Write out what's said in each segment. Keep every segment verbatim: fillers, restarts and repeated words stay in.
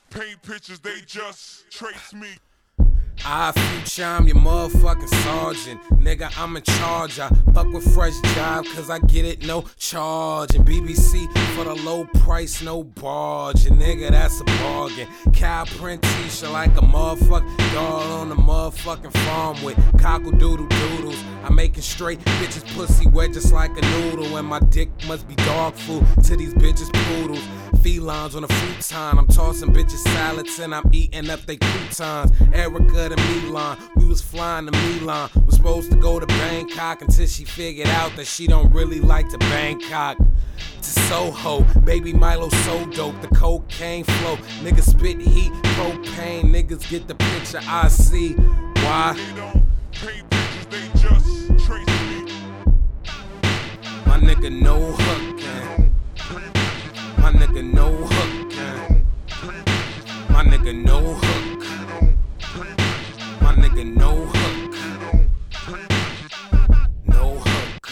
paint pictures, they just trace me. I future, I'm your motherfucking sergeant. Nigga, I'm in charge. I fuck with fresh job, cause I get it, no charge. And B B C for the low price, no barge. And nigga, that's a bargain. Cow print t-shirt like a motherfucking dog on the motherfucking farm with cockle doodle doodles. I'm making straight bitches pussy wet just like a noodle. And my dick must be dog food to these bitches poodles. Felines on a futon, I'm tossing bitches salads and I'm eating up they croutons. Erica to Milan, we was flying to Milan. Was supposed to go to Bangkok until she figured out that she don't really like to Bangkok. To Soho, baby Milo so dope, the cocaine flow. Niggas spit heat, propane, niggas get the picture I see. Why? They don't paint pictures, they just trace me. My nigga no hook, man. My nigga no hook, man. My nigga no hook. My nigga no hook. No hook.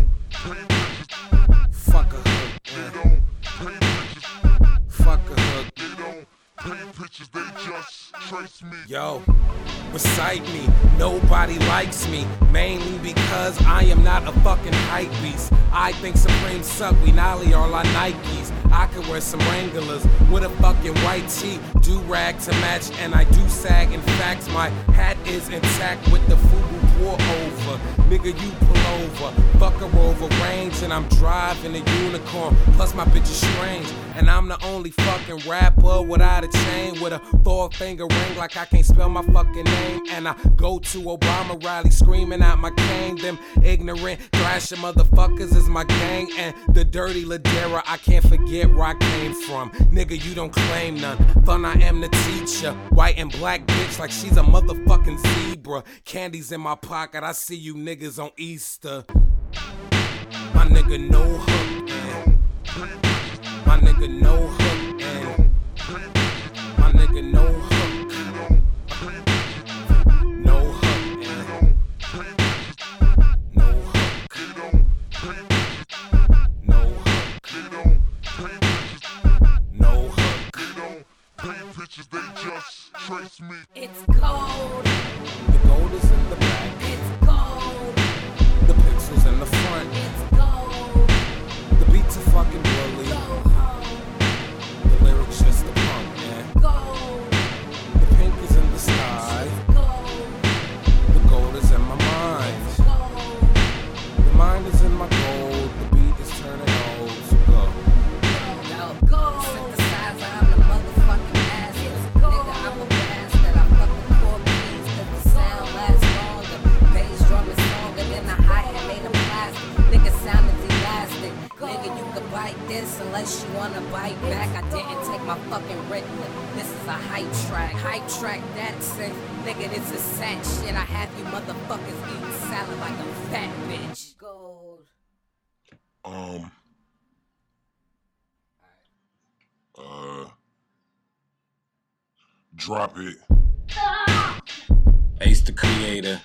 Fuck a hook, man. Fuck a hook. Paint pictures, they just trace me. Yo, recite me, nobody likes me. Mainly because I am not a fucking hype beast. I think Supreme suck, we nolly all our Nikes. I could wear some Wranglers with a fucking white tee, do rag to match, and I do sag. In fact, my hat is intact with the Fubu pour over. Nigga, you pull over, fuck a Rover Range, and I'm driving a unicorn. Plus my bitch is strange, and I'm the only fucking rapper without a chain with a four finger ring like I can't spell my fucking name. And I go to Obama rally screaming out my cane. Them ignorant thrasher motherfuckers is my gang, and the dirty Ladera, I can't forget where I came from. Nigga, you don't claim none. Fun, I am the teacher. White and black bitch like she's a motherfucking zebra. Candy's in my pocket, I see you niggas on Easter. My nigga no hook, man. My nigga no hook, man. My nigga no hook. No hook, man. No hook. No hook. No hook. Paint pictures, they just trace me. It's gold. The gold is in the back. It's gold. The pixels in the front. It's gold. The beats are fucking bully. Go home. The lyrics just the punk, man. Gold. The pink is in the sky. Gold. The gold is in my mind. Gold. The mind is in my gold. The beat is turning old. So go. Yo, gold. Synthesizer, I'm the motherfucking ass. Nigga, I'm a bastard. I fuck the core keys, cause the sound lasts longer. Bass drum is stronger than the hi-hat made of plastic. Nigga sound is elastic. Nigga, you can bite this unless you wanna bite back. I didn't take my fucking Ritalin. This is a hype track. Hype track that synth. Nigga, this is sad shit. I have you motherfuckers eating salad like a fat bitch. Gold. Um. Uh. Drop it. Ace the Creator.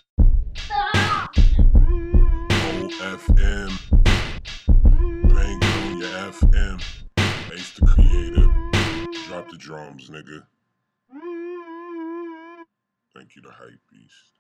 O F M. Bang on your F M. Ace the Creator. Drop the drums, nigga. Thank you, the hype beast.